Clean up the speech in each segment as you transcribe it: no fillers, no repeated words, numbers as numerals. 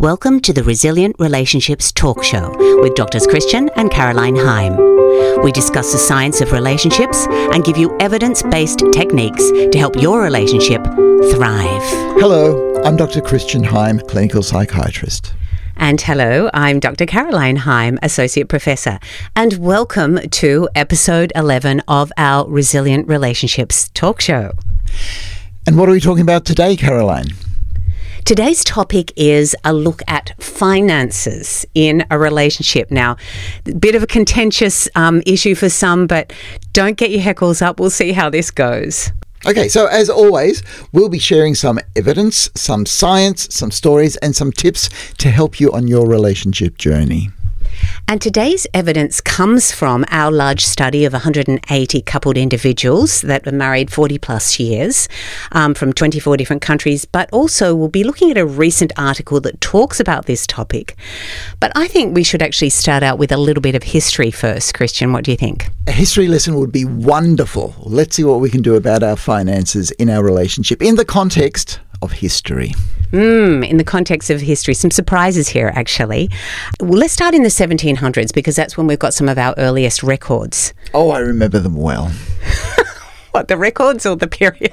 Welcome to the Resilient Relationships Talk Show with Drs. Christian and Caroline Heim. We discuss the science of relationships and give you evidence-based techniques to help your relationship thrive. Hello, I'm Dr. Christian Heim, clinical psychiatrist. And hello, I'm Dr. Caroline Heim, Associate Professor, and welcome to episode 11 of our Resilient Relationships Talk Show. And what are we talking about today, Caroline? Today's topic is a look at finances in a relationship. Now, a bit of a contentious issue for some, but don't get your heckles up. We'll see how this goes. Okay, so as always, we'll be sharing some evidence, some science, some stories, and some tips to help you on your relationship journey. And today's evidence comes from our large study of 180 coupled individuals that were married 40 plus years from 24 different countries, but also we'll be looking at a recent article that talks about this topic. But I think we should actually start out with a little bit of history first. Christian, what do you think? A history lesson would be wonderful. Let's see what we can do about our finances in our relationship in the context of history. In the context of history, some surprises here, actually. Well, let's start in the 1700s because that's when we've got some of our earliest records. Oh, I remember them well. What, the records or the period?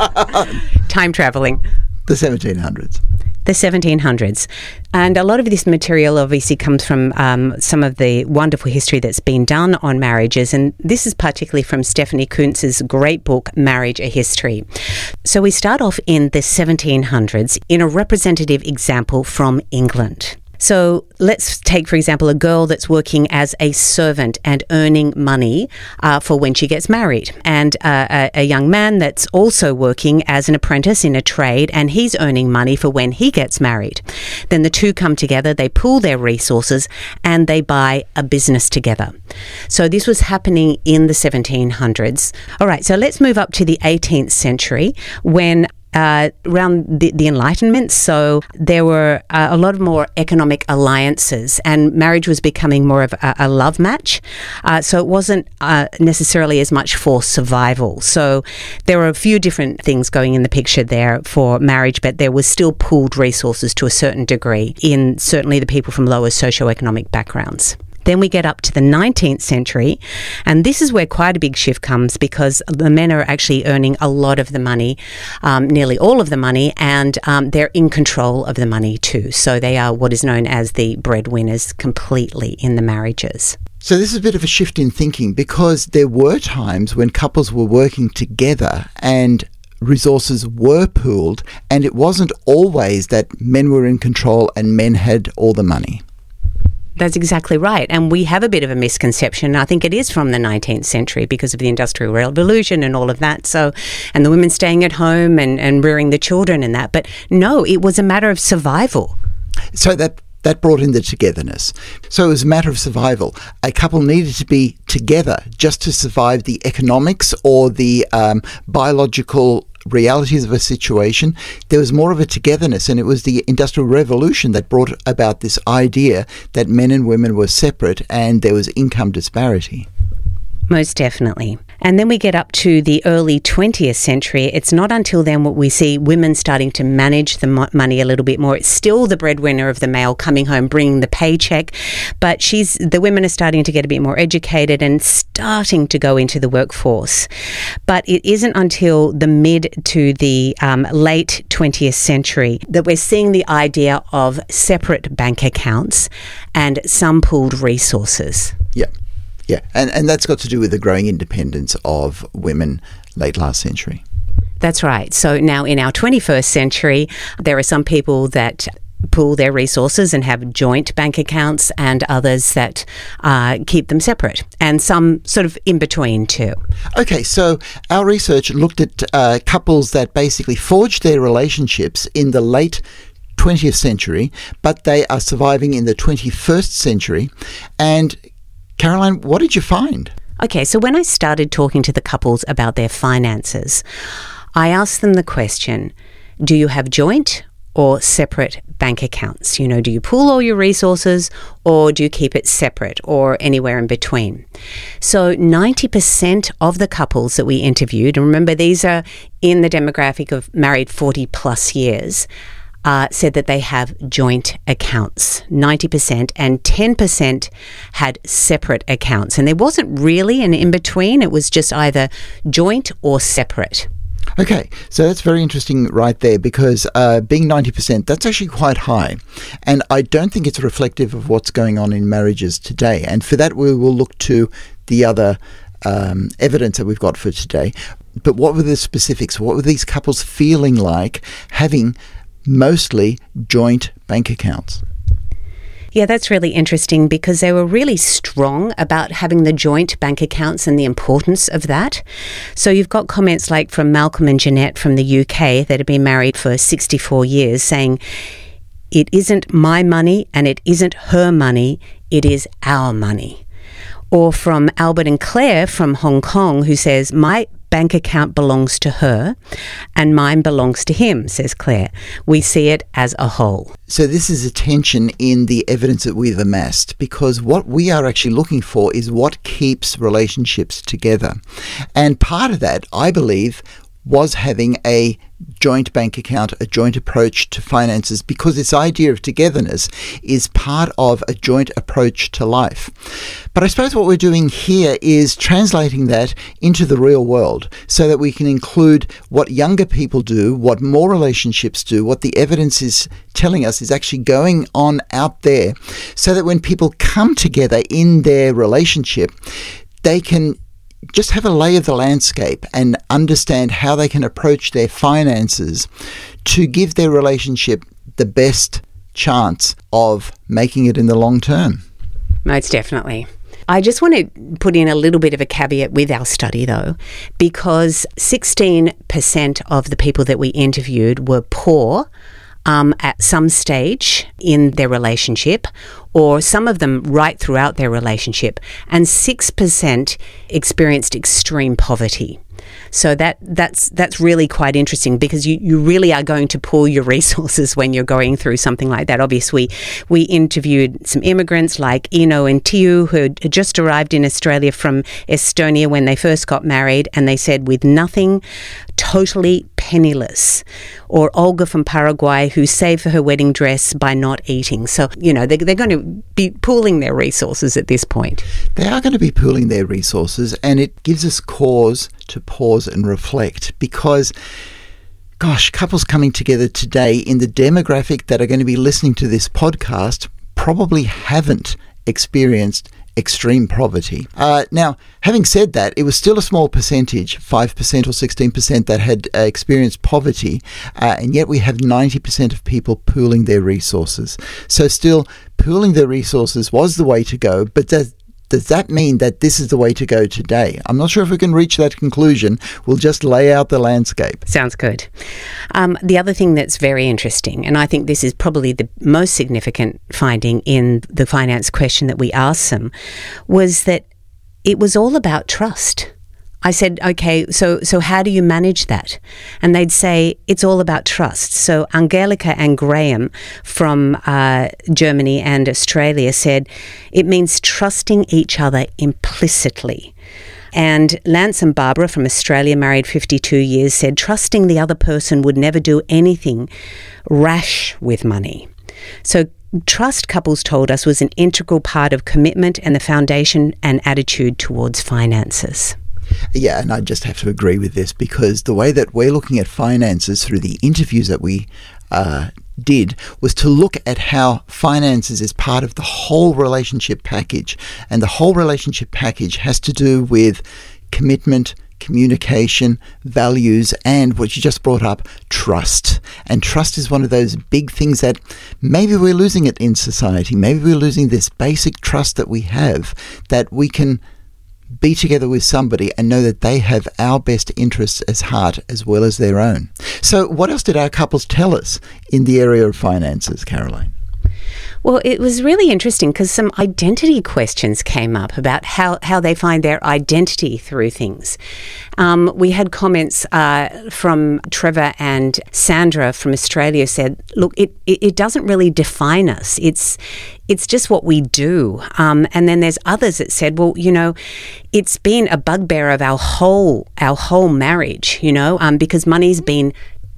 Time travelling. The 1700s. The 1700s. And a lot of this material obviously comes from some of the wonderful history that's been done on marriages. And this is particularly from Stephanie Kuntz's great book, Marriage: A History. So we start off in the 1700s in a representative example from England. So let's take, for example, a girl that's working as a servant and earning money for when she gets married, and a young man that's also working as an apprentice in a trade, and he's earning money for when he gets married. Then the two come together, they pool their resources, and they buy a business together. So this was happening in the 1700s. All right, so let's move up to the 18th century when around the Enlightenment, so there were a lot more economic alliances and marriage was becoming more of a love match. So it wasn't necessarily as much for survival. So there were a few different things going in the picture there for marriage, but there was still pooled resources to a certain degree in certainly the people from lower socioeconomic backgrounds. Then we get up to the 19th century, and this is where quite a big shift comes because the men are actually earning a lot of the money, nearly all of the money, and they're in control of the money too. So they are what is known as the breadwinners completely in the marriages. So this is a bit of a shift in thinking because there were times when couples were working together and resources were pooled, and it wasn't always that men were in control and men had all the money. That's exactly right. And we have a bit of a misconception. I think it is from the 19th century because of the Industrial Revolution and all of that. So, and the women staying at home and rearing the children and that. But no, it was a matter of survival. So that brought in the togetherness. So it was a matter of survival. A couple needed to be together just to survive the economics or the biological realities of a situation. There was more of a togetherness, and it was the Industrial Revolution that brought about this idea that men and women were separate and there was income disparity. Most definitely. And then we get up to the early 20th century. It's not until then what we see women starting to manage the money a little bit more. It's still the breadwinner of the male coming home, bringing the paycheck, but the women are starting to get a bit more educated and starting to go into the workforce. But it isn't until the mid to the late 20th century that we're seeing the idea of separate bank accounts and some pooled resources. Yeah, and that's got to do with the growing independence of women late last century. That's right. So now in our 21st century, there are some people that pool their resources and have joint bank accounts and others that keep them separate, and some sort of in between too. Okay, so our research looked at couples that basically forged their relationships in the late 20th century, but they are surviving in the 21st century. And Caroline, what did you find? Okay, so when I started talking to the couples about their finances, I asked them the question, do you have joint or separate bank accounts? You know, do you pool all your resources or do you keep it separate or anywhere in between? So 90% of the couples that we interviewed, and remember these are in the demographic of married 40 plus years, said that they have joint accounts, 90%, and 10% had separate accounts. And there wasn't really an in-between. It was just either joint or separate. Okay, so that's very interesting right there, because being 90%, that's actually quite high. And I don't think it's reflective of what's going on in marriages today. And for that, we will look to the other evidence that we've got for today. But what were the specifics? What were these couples feeling like having mostly joint bank accounts? Yeah, that's really interesting, because they were really strong about having the joint bank accounts and the importance of that. So you've got comments like from Malcolm and Jeanette from the UK that have been married for 64 years saying, "It isn't my money and it isn't her money, it is our money." Or from Albert and Claire from Hong Kong, who says, "My bank account belongs to her and mine belongs to him," says Claire. "We see it as a whole." So this is a tension in the evidence that we've amassed, because what we are actually looking for is what keeps relationships together. And part of that, I believe, was having a joint bank account, a joint approach to finances, because this idea of togetherness is part of a joint approach to life. But I suppose what we're doing here is translating that into the real world so that we can include what younger people do, what more relationships do, what the evidence is telling us is actually going on out there, so that when people come together in their relationship, they can just have a lay of the landscape and understand how they can approach their finances to give their relationship the best chance of making it in the long term. Most definitely. I just want to put in a little bit of a caveat with our study, though, because 16% of the people that we interviewed were poor at some stage in their relationship, or some of them right throughout their relationship, and 6% experienced extreme poverty. So that's really quite interesting, because you really are going to pool your resources when you're going through something like that. Obviously, we interviewed some immigrants like Ino and Tiu, who had just arrived in Australia from Estonia when they first got married, and they said with nothing, totally penniless. Or Olga from Paraguay, who saved for her wedding dress by not eating. So, they're going to be pooling their resources at this point. They are going to be pooling their resources, and it gives us cause to pause and reflect, because gosh, couples coming together today in the demographic that are going to be listening to this podcast probably haven't experienced extreme poverty. Now, having said that, it was still a small percentage, 5% or 16%, that had experienced poverty, and yet we have 90% of people pooling their resources. So still, pooling their resources was the way to go, but does that mean that this is the way to go today? I'm not sure if we can reach that conclusion. We'll just lay out the landscape. Sounds good. The other thing that's very interesting, and I think this is probably the most significant finding in the finance question that we asked them, was that it was all about trust. I said, okay, so how do you manage that? And they'd say, it's all about trust. So Angelica and Graham from Germany and Australia said, it means trusting each other implicitly. And Lance and Barbara from Australia, married 52 years, said trusting the other person would never do anything rash with money. So trust, couples told us, was an integral part of commitment and the foundation and attitude towards finances. Yeah, and I just have to agree with this, because the way that we're looking at finances through the interviews that we did was to look at how finances is part of the whole relationship package. And the whole relationship package has to do with commitment, communication, values, and what you just brought up, trust. And trust is one of those big things that maybe we're losing it in society. Maybe we're losing this basic trust that we have, that we can be together with somebody and know that they have our best interests at heart as well as their own. So what else did our couples tell us in the area of finances, Caroline? Well, it was really interesting because some identity questions came up about how they find their identity through things. We had comments from Trevor and Sandra from Australia said, look, it doesn't really define us. It's just what we do. And then there's others that said, well, it's been a bugbear of our whole marriage, because money's been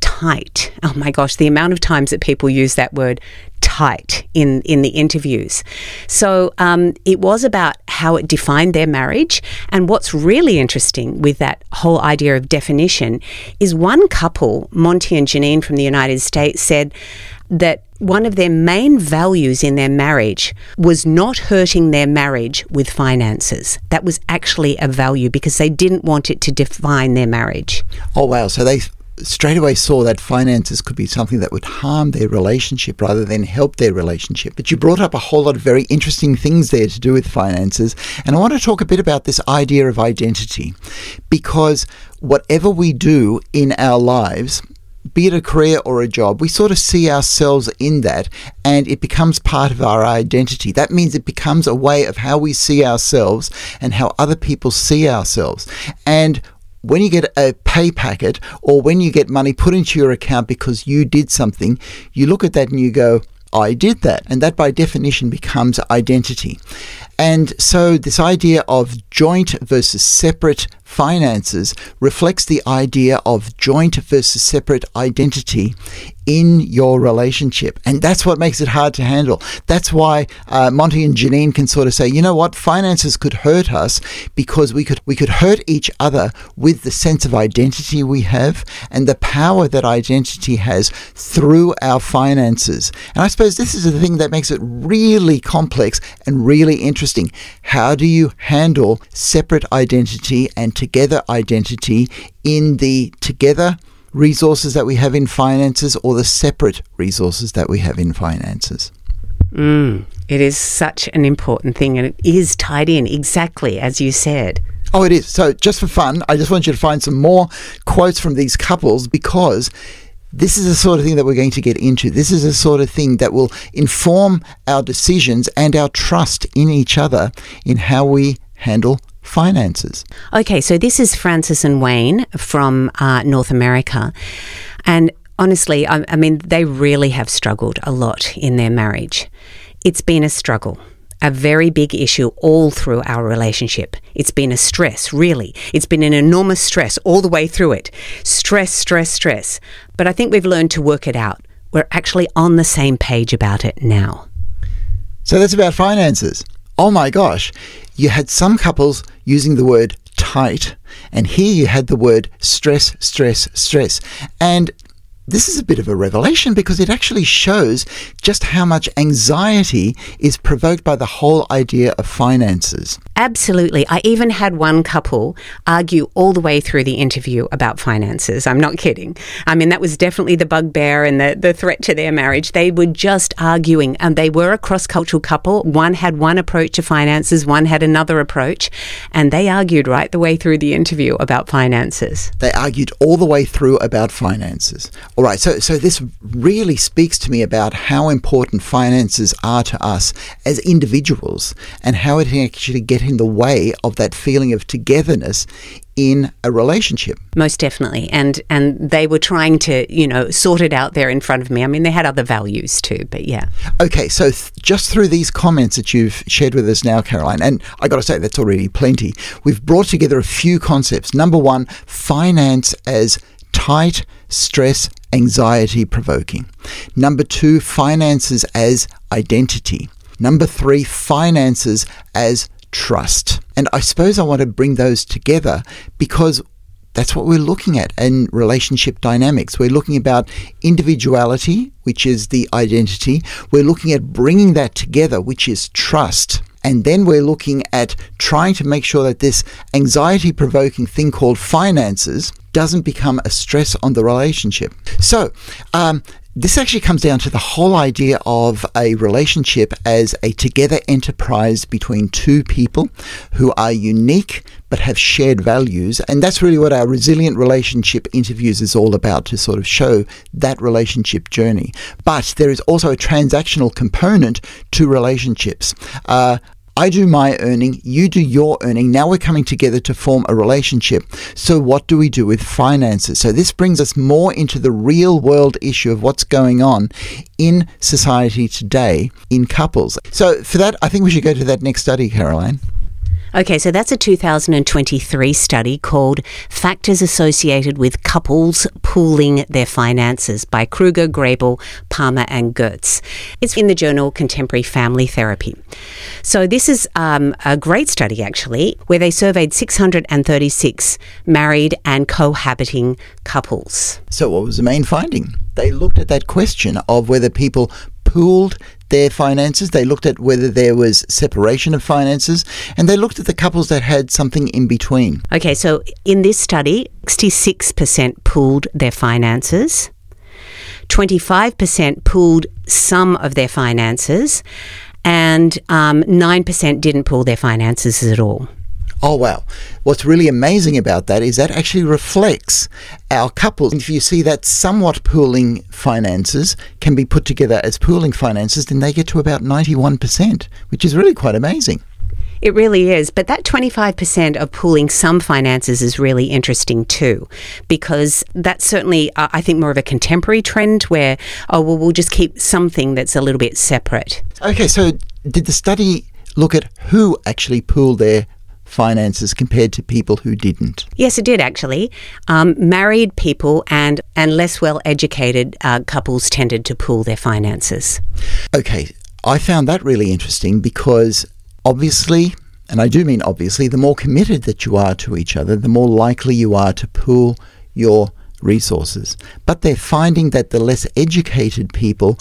tight. Oh my gosh, the amount of times that people use that word tight in the interviews. So it was about how it defined their marriage. And what's really interesting with that whole idea of definition is one couple, Monty and Janine from the United States, said that one of their main values in their marriage was not hurting their marriage with finances. That was actually a value because they didn't want it to define their marriage. Oh, wow. So they straight away saw that finances could be something that would harm their relationship rather than help their relationship. But you brought up a whole lot of very interesting things there to do with finances. And I want to talk a bit about this idea of identity, because whatever we do in our lives, be it a career or a job, we sort of see ourselves in that, and it becomes part of our identity. That means it becomes a way of how we see ourselves and how other people see ourselves. And when you get a pay packet or when you get money put into your account because you did something, you look at that and you go, I did that. And that by definition becomes identity. And so this idea of joint versus separate finances reflects the idea of joint versus separate identity in your relationship. And that's what makes it hard to handle. That's why Monty and Janine can sort of say, you know what, finances could hurt us because we could hurt each other with the sense of identity we have and the power that identity has through our finances. And I suppose this is the thing that makes it really complex and really interesting. How do you handle separate identity and together identity in the together resources that we have in finances or the separate resources that we have in finances? It is such an important thing, and it is tied in exactly as you said. Oh, it is. So just for fun, I just want you to find some more quotes from these couples, because this is the sort of thing that we're going to get into. This is the sort of thing that will inform our decisions and our trust in each other in how we handle finances. Okay, so this is Francis and Wayne from North America. And honestly, I mean, they really have struggled a lot in their marriage. It's been a struggle, a very big issue all through our relationship. It's been a stress, really. It's been an enormous stress all the way through it. Stress, stress, stress. But I think we've learned to work it out. We're actually on the same page about it now. So that's about finances. Oh my gosh. You had some couples using the word tight, and here you had the word stress, stress, stress. And this is a bit of a revelation because it actually shows just how much anxiety is provoked by the whole idea of finances. Absolutely. I even had one couple argue all the way through the interview about finances. I'm not kidding. I mean, that was definitely the bugbear and the threat to their marriage. They were just arguing, and they were a cross-cultural couple. One had one approach to finances, one had another approach, and they argued right the way through the interview about finances. They argued all the way through about finances. All right, so this really speaks to me about how important finances are to us as individuals and how it can actually get in the way of that feeling of togetherness in a relationship. Most definitely. And they were trying to, sort it out there in front of me. I mean, they had other values too, but yeah. Okay, so just through these comments that you've shared with us now, Caroline, and I got to say, that's already plenty, we've brought together a few concepts. Number one, finance as tight, stress, anxiety provoking. Number two, finances as identity. Number three, finances as trust. And I suppose I want to bring those together because that's what we're looking at in relationship dynamics. We're looking about individuality, which is the identity. We're looking at bringing that together, which is trust. And then we're looking at trying to make sure that this anxiety-provoking thing called finances doesn't become a stress on the relationship. So, this actually comes down to the whole idea of a relationship as a together enterprise between two people who are unique but have shared values. And that's really what our Resilient Relationship interviews is all about, to sort of show that relationship journey. But there is also a transactional component to relationships. I do my earning, you do your earning. Now we're coming together to form a relationship. So what do we do with finances? So this brings us more into the real world issue of what's going on in society today in couples. So for that, I think we should go to that next study, Caroline. Okay, so that's a 2023 study called Factors Associated with Couples Pooling Their Finances by Kruger, Grable, Palmer and Gertz. It's in the journal Contemporary Family Therapy. So this is a great study, actually, where they surveyed 636 married and cohabiting couples. So what was the main finding? They looked at that question of whether people pooled their finances, they looked at whether there was separation of finances, and they looked at the couples that had something in between. Okay, so in this study, 66% pooled their finances, 25% pooled some of their finances, and 9% didn't pool their finances at all. Oh, wow. What's really amazing about that is that actually reflects our couples. If you see that somewhat pooling finances can be put together as pooling finances, then they get to about 91%, which is really quite amazing. It really is. But that 25% of pooling some finances is really interesting too, because that's certainly, I think, more of a contemporary trend where, we'll just keep something that's a little bit separate. Okay, so did the study look at who actually pooled their finances compared to people who didn't? Yes, it did actually. Married people and less well-educated couples tended to pool their finances. Okay, I found that really interesting because obviously, and I do mean obviously, the more committed that you are to each other, the more likely you are to pool your resources. But they're finding that the less educated people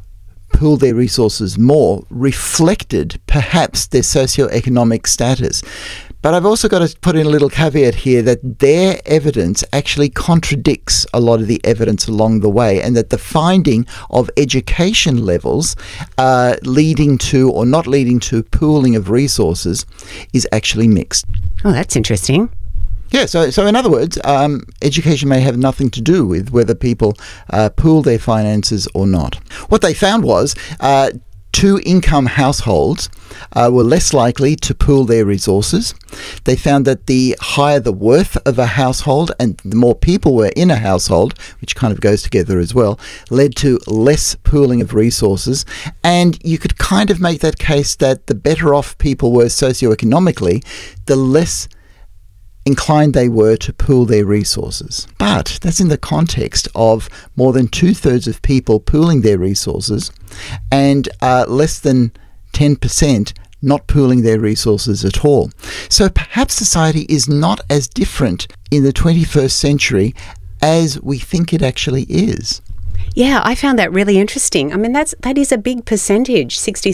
pool their resources more, reflected perhaps their socioeconomic status. But I've also got to put in a little caveat here that their evidence actually contradicts a lot of the evidence along the way, and that the finding of education levels leading to or not leading to pooling of resources is actually mixed. Oh, that's interesting. Yeah, so in other words, education may have nothing to do with whether people pool their finances or not. What they found was two-income households were less likely to pool their resources. They found that the higher the worth of a household and the more people were in a household, which kind of goes together as well, led to less pooling of resources. And you could kind of make that case that the better off people were socioeconomically, the less inclined they were to pool their resources. But that's in the context of more than 2/3 of people pooling their resources and less than 10% not pooling their resources at all. So perhaps society is not as different in the 21st century as we think it actually is. Yeah, I found that really interesting. I mean, that is a big percentage,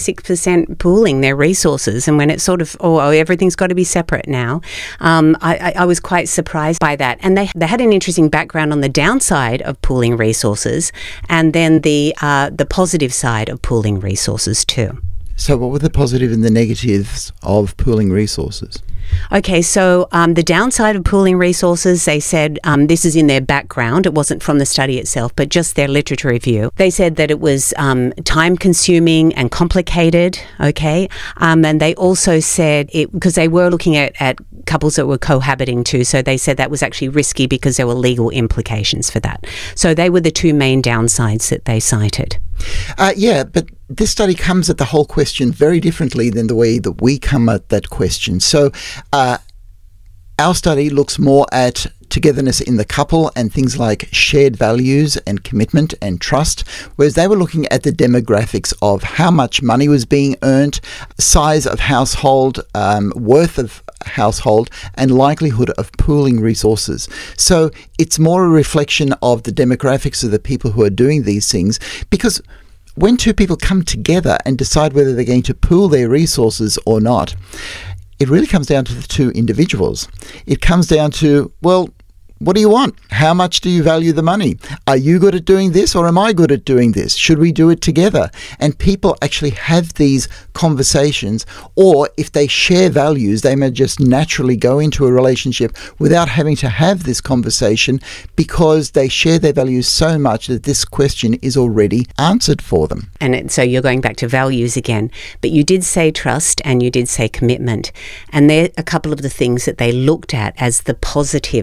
66% pooling their resources. And when it's sort of, everything's got to be separate now, I was quite surprised by that. And they had an interesting background on the downside of pooling resources and then the positive side of pooling resources too. So what were the positive and the negatives of pooling resources? Okay, so the downside of pooling resources, they said, this is in their background, it wasn't from the study itself, but just their literature review. They said that it was time-consuming and complicated, okay? And they also said, because they were looking at couples that were cohabiting too, so they said that was actually risky because there were legal implications for that. So they were the two main downsides that they cited. Yeah, but this study comes at the whole question very differently than the way that we come at that question. So our study looks more at togetherness in the couple and things like shared values and commitment and trust, whereas they were looking at the demographics of how much money was being earned, size of household, worth of household, and likelihood of pooling resources. So it's more a reflection of the demographics of the people who are doing these things, because when two people come together and decide whether they're going to pool their resources or not, it really comes down to the two individuals. It comes down to, well, what do you want? How much do you value the money? Are you good at doing this or am I good at doing this? Should we do it together? And people actually have these conversations, or if they share values, they may just naturally go into a relationship without having to have this conversation because they share their values so much that this question is already answered for them. And so you're going back to values again, but you did say trust and you did say commitment. And they're a couple of the things that they looked at as the positives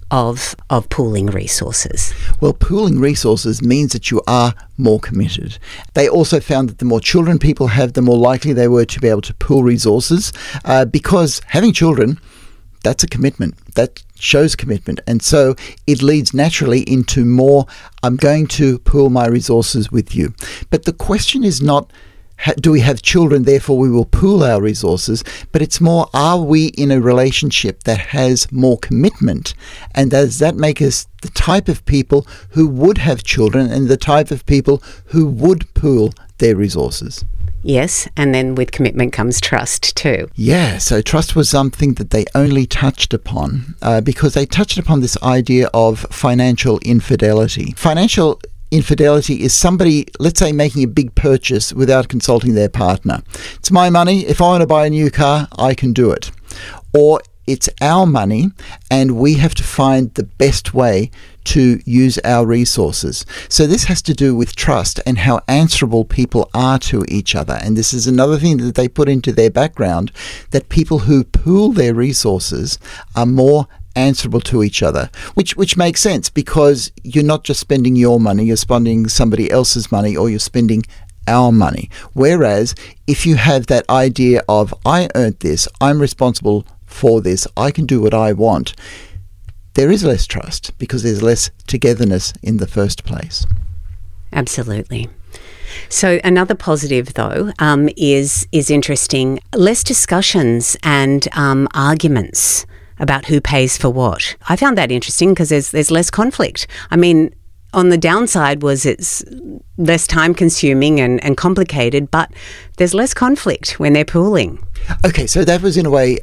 of pooling resources? Well, pooling resources means that you are more committed. They also found that the more children people have, the more likely they were to be able to pool resources, because having children, that's a commitment. That shows commitment. And so it leads naturally into more, I'm going to pool my resources with you. But the question is not, do we have children, therefore we will pool our resources? But it's more, are we in a relationship that has more commitment? And does that make us the type of people who would have children and the type of people who would pool their resources? Yes, and then with commitment comes trust too. Yeah, so trust was something that they only touched upon because they touched upon this idea of financial infidelity. Financial infidelity is somebody, let's say, making a big purchase without consulting their partner. It's my money. If I want to buy a new car, I can do it. Or it's our money and we have to find the best way to use our resources. So this has to do with trust and how answerable people are to each other. And this is another thing that they put into their background, that people who pool their resources are more answerable to each other, which makes sense because you're not just spending your money, you're spending somebody else's money, or you're spending our money. Whereas if you have that idea of, I earned this, I'm responsible for this, I can do what I want, there is less trust because there's less togetherness in the first place. Absolutely. So another positive, though, is interesting. Less discussions and arguments about who pays for what. I found that interesting because there's less conflict. I mean, on the downside was it's less time consuming and complicated, but there's less conflict when they're pooling. Okay, so that was in a way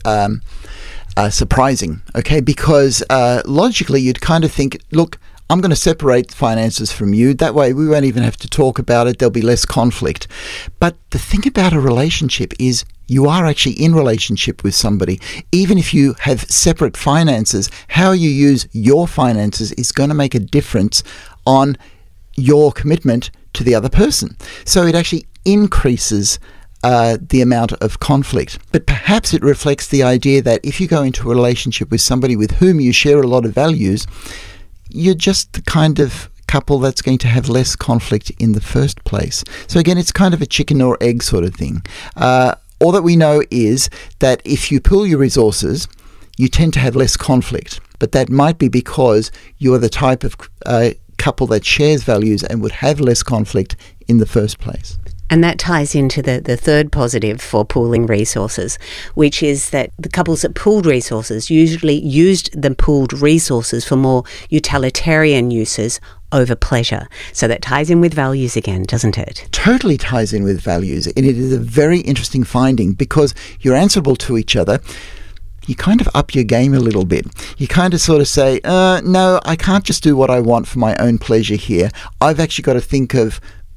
surprising, okay, because logically you'd kind of think, look, I'm going to separate finances from you. That way we won't even have to talk about it. There'll be less conflict. But the thing about a relationship is you are actually in relationship with somebody. Even if you have separate finances, how you use your finances is going to make a difference on your commitment to the other person. So it actually increases the amount of conflict. But perhaps it reflects the idea that if you go into a relationship with somebody with whom you share a lot of values, you're just the kind of couple that's going to have less conflict in the first place. So again, it's kind of a chicken or egg sort of thing. All that we know is that if you pool your resources, you tend to have less conflict. But that might be because you are the type of couple that shares values and would have less conflict in the first place. And that ties into the third positive for pooling resources, which is that the couples that pooled resources usually used the pooled resources for more utilitarian uses over pleasure. So that ties in with values again, doesn't it? Totally ties in with values. And it is a very interesting finding because you're answerable to each other. You kind of up your game a little bit. You kind of sort of say, no, I can't just do what I want for my own pleasure here. I've actually got to think of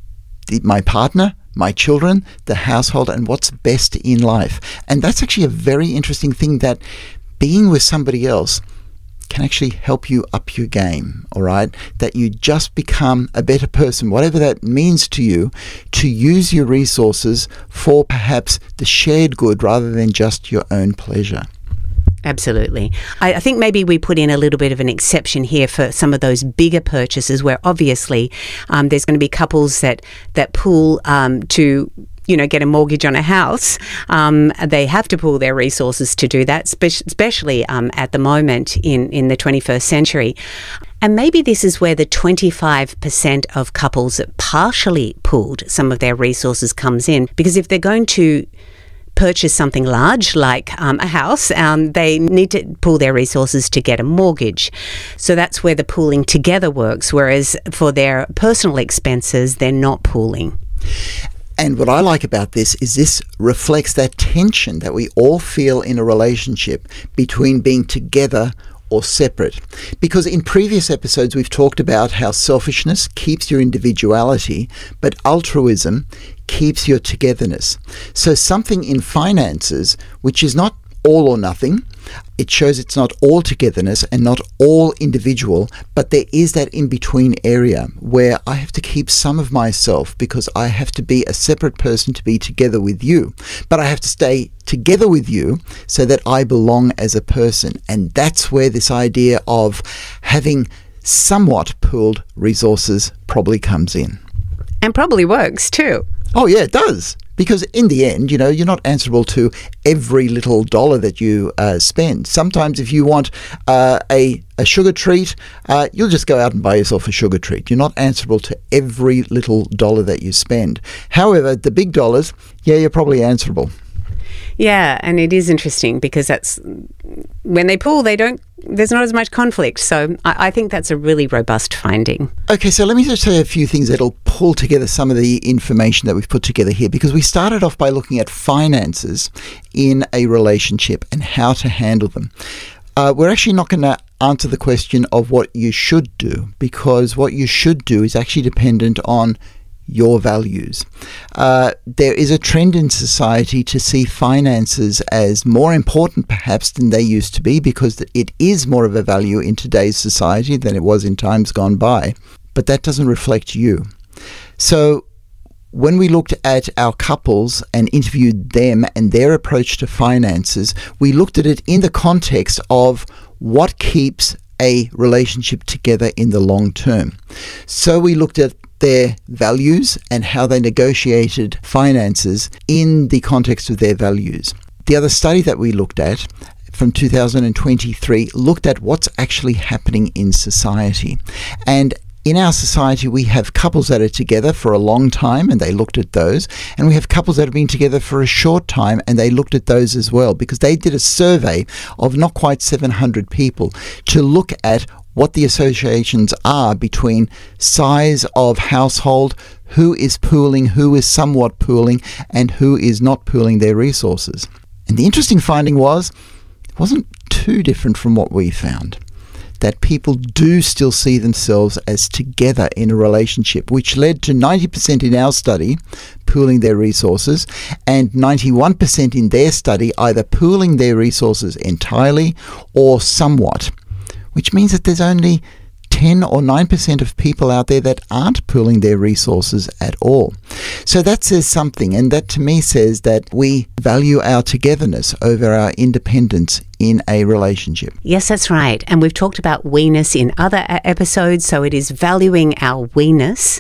my partner, my children, the household, and what's best in life. And that's actually a very interesting thing, that being with somebody else can actually help you up your game, all right? That you just become a better person, whatever that means to you, to use your resources for perhaps the shared good rather than just your own pleasure. Absolutely. I think maybe we put in a little bit of an exception here for some of those bigger purchases where obviously there's going to be couples that pool to get a mortgage on a house. They have to pool their resources to do that, especially at the moment in the 21st century. And maybe this is where the 25% of couples that partially pooled some of their resources comes in, because if they're going to purchase something large like a house, they need to pool their resources to get a mortgage. So that's where the pooling together works, whereas for their personal expenses, they're not pooling. And what I like about this reflects that tension that we all feel in a relationship between being together or separate. Because in previous episodes, we've talked about how selfishness keeps your individuality, but altruism keeps your togetherness. So something in finances, which is not all or nothing, It shows it's not all togetherness and not all individual, but there is that in-between area where I have to keep some of myself because I have to be a separate person to be together with you. But I have to stay together with you so that I belong as a person. And that's where this idea of having somewhat pooled resources probably comes in. And probably works too. Oh, yeah, it does. Because in the end, you're not answerable to every little dollar that you spend. Sometimes if you want a sugar treat, you'll just go out and buy yourself a sugar treat. You're not answerable to every little dollar that you spend. However, the big dollars, you're probably answerable. Yeah, and it is interesting because that's when they pool, there's not as much conflict. So I think that's a really robust finding. Okay, so let me just say a few things that'll pull together some of the information that we've put together here, because we started off by looking at finances in a relationship and how to handle them. We're actually not going to answer the question of what you should do, because what you should do is actually dependent on your values. There is a trend in society to see finances as more important perhaps than they used to be, because it is more of a value in today's society than it was in times gone by. But that doesn't reflect you. So when we looked at our couples and interviewed them and their approach to finances, we looked at it in the context of what keeps a relationship together in the long term. So we looked at their values and how they negotiated finances in the context of their values. The other study that we looked at from 2023 looked at what's actually happening in society. And in our society, we have couples that are together for a long time, and they looked at those. And we have couples that have been together for a short time, and they looked at those as well, because they did a survey of not quite 700 people to look at what the associations are between size of household, who is pooling, who is somewhat pooling, and who is not pooling their resources. And the interesting finding was, it wasn't too different from what we found. That people do still see themselves as together in a relationship, which led to 90% in our study pooling their resources, and 91% in their study either pooling their resources entirely or somewhat, which means that there's only 10 or 9% of people out there that aren't pooling their resources at all. So that says something, and that to me says that we value our togetherness over our independence in a relationship. Yes, that's right. And we've talked about we-ness in other episodes, so it is valuing our we-ness.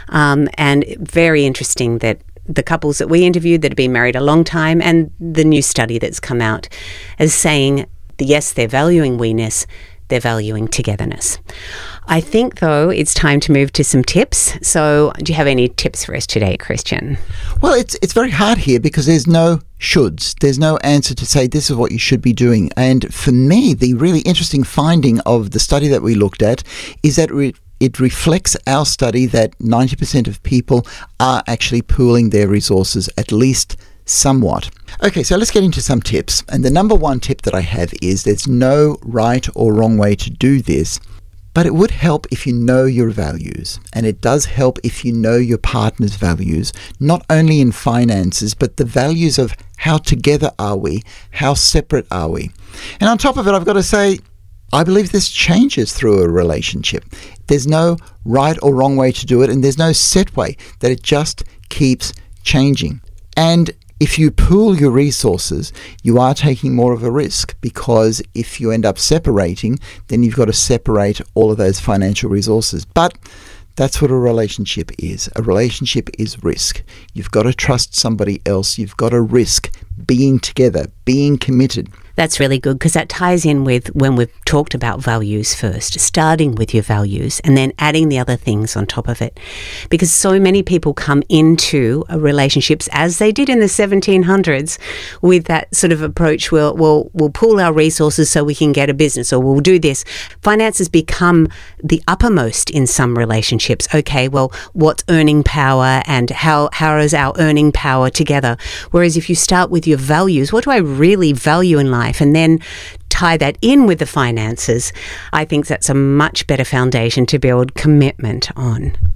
And very interesting that the couples that we interviewed that have been married a long time, and the new study that's come out, is saying, yes, they're valuing we-ness, they're valuing togetherness. I think, though, it's time to move to some tips. So do you have any tips for us today, Christian? Well, it's very hard here because there's no shoulds. There's no answer to say this is what you should be doing. And for me, the really interesting finding of the study that we looked at is that it reflects our study that 90% of people are actually pooling their resources, at least somewhat. Okay, so let's get into some tips. And the number one tip that I have is there's no right or wrong way to do this, but it would help if you know your values. And it does help if you know your partner's values, not only in finances, but the values of how together are we, how separate are we. And on top of it, I've got to say, I believe this changes through a relationship. There's no right or wrong way to do it, and there's no set way, that it just keeps changing. And if you pool your resources, you are taking more of a risk, because if you end up separating, then you've got to separate all of those financial resources. But that's what a relationship is. A relationship is risk. You've got to trust somebody else. You've got to risk being together, being committed. That's really good, because that ties in with when we've talked about values first, starting with your values and then adding the other things on top of it. Because so many people come into relationships, as they did in the 1700s, with that sort of approach, we'll pool our resources so we can get a business, or we'll do this. Finances become the uppermost in some relationships. Okay, well, what's earning power, and how is our earning power together? Whereas if you start with your values, what do I really value in life? And then tie that in with the finances, I think that's a much better foundation to build commitment on.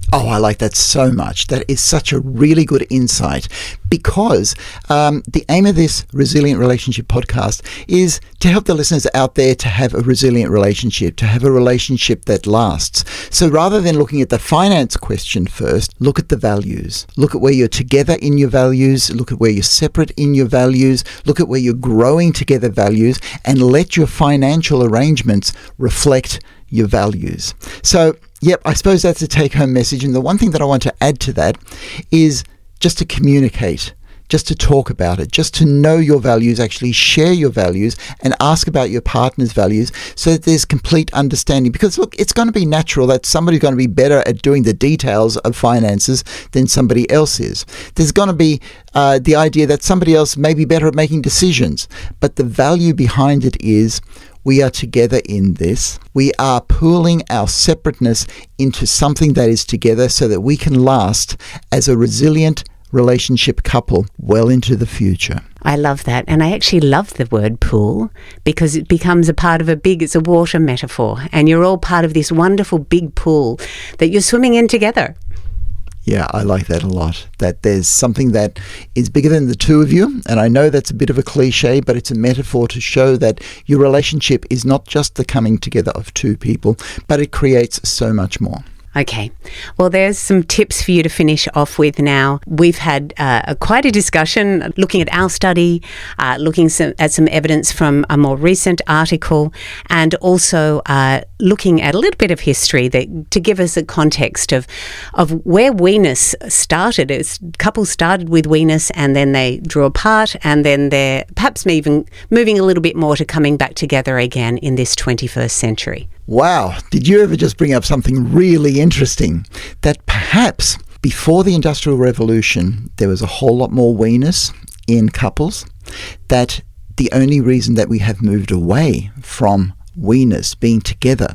Oh, I like that so much. That is such a really good insight, because the aim of this Resilient Relationship podcast is to help the listeners out there to have a resilient relationship, to have a relationship that lasts. So rather than looking at the finance question first, look at the values. Look at where you're together in your values. Look at where you're separate in your values. Look at where you're growing together values, and let your financial arrangements reflect your values. So, yep, I suppose that's a take-home message. And the one thing that I want to add to that is just to communicate, just to talk about it, just to know your values, actually share your values and ask about your partner's values so that there's complete understanding. Because look, it's going to be natural that somebody's going to be better at doing the details of finances than somebody else is. There's going to be the idea that somebody else may be better at making decisions, but the value behind it is we are together in this. We are pooling our separateness into something that is together so that we can last as a resilient relationship couple well into the future. I love that. And I actually love the word pool, because it becomes a part of it's a water metaphor. And you're all part of this wonderful big pool that you're swimming in together. Yeah, I like that a lot, that there's something that is bigger than the two of you. And I know that's a bit of a cliche, but it's a metaphor to show that your relationship is not just the coming together of two people, but it creates so much more. Okay, well, there's some tips for you to finish off with now. We've had quite a discussion looking at our study, looking at some evidence from a more recent article, and also looking at a little bit of history to give us a context of where weeness started. Couples started with weeness and then they drew apart, and then they're perhaps even moving a little bit more to coming back together again in this 21st century. Wow, did you ever just bring up something really interesting? That perhaps before the Industrial Revolution, there was a whole lot more weeness in couples, that the only reason that we have moved away from weeness, being together,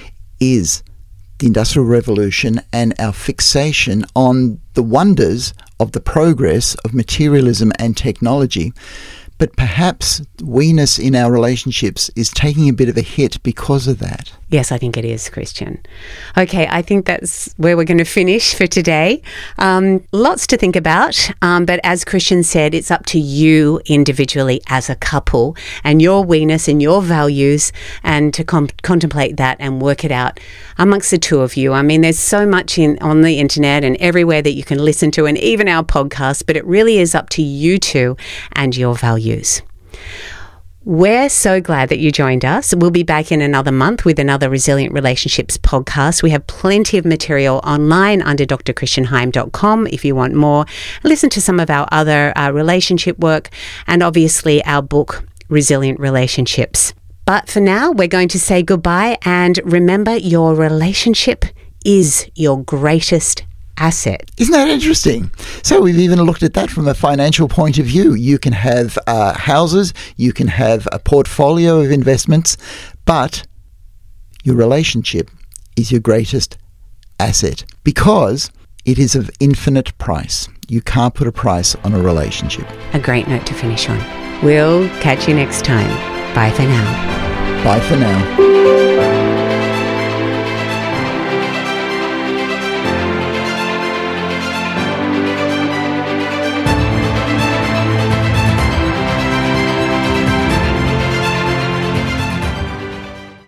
is the Industrial Revolution and our fixation on the wonders of the progress of materialism and technology. But perhaps weeness in our relationships is taking a bit of a hit because of that. Yes, I think it is, Christian. Okay, I think that's where we're going to finish for today. Lots to think about, but as Christian said, it's up to you individually as a couple and your weeness and your values, and to contemplate that and work it out amongst the two of you. I mean, there's so much on the internet and everywhere that you can listen to, and even our podcast, but it really is up to you two and your values. We're so glad that you joined us. We'll be back in another month with another Resilient Relationships podcast. We have plenty of material online under drchristianheim.com if you want more. Listen to some of our other relationship work, and obviously our book, Resilient Relationships. But for now, we're going to say goodbye, and remember, your relationship is your greatest asset. Isn't that interesting? So we've even looked at that from a financial point of view. You can have houses, you can have a portfolio of investments, but your relationship is your greatest asset because it is of infinite price. You can't put a price on a relationship. A great note to finish on. We'll catch you next time. Bye for now. Bye for now.